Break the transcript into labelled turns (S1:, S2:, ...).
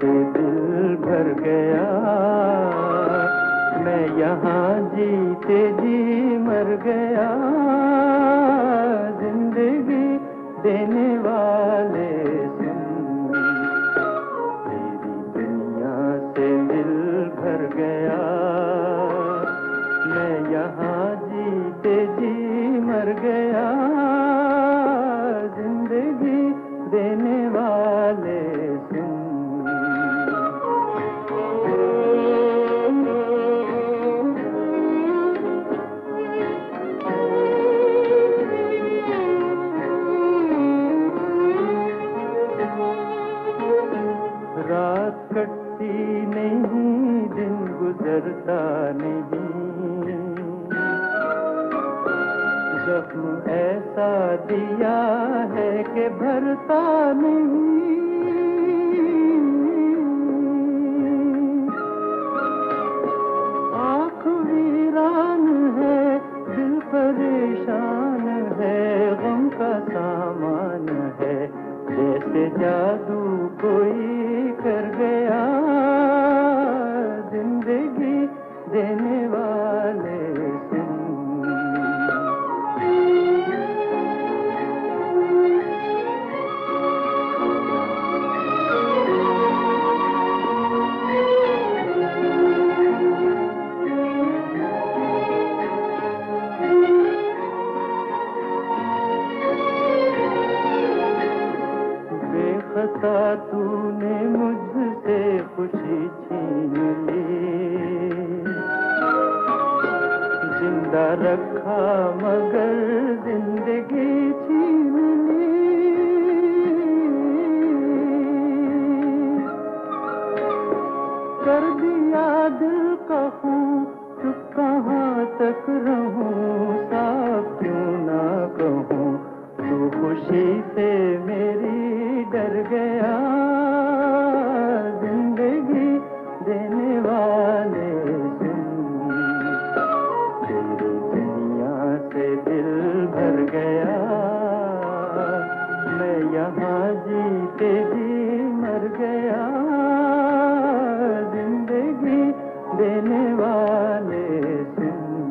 S1: से दिल भर गया, मैं यहाँ जीते जी मर गया। जिंदगी देने वाले सुन, तेरी दुनिया से दिल भर गया, मैं यहाँ जीते जी मर गया। जिंदगी देने वाले सुन। रात कटती नहीं, दिन गुजरता नहीं, जख्म ऐसा दिया है कि भरता नहीं। आँख वीरान है, दिल परेशान है, गम का सामान है, जैसे जादू कोई कर गया। जिंदगी देने वाले सुन। बेखता तूने मुझसे खुशी छीन ली, जिंदा रखा मगर जिंदगी छीन ली। कर दिया दिल का खून, चुप कहाँ तक रहूं, साफ क्यों ना कहूँ, तू खुशी से मेरी डर गया। जिंदगी देने वाले सुन, तेरी दुनिया से दिल भर गया, मैं यहाँ जीते जी मर गया। जिंदगी देने वाले सुन।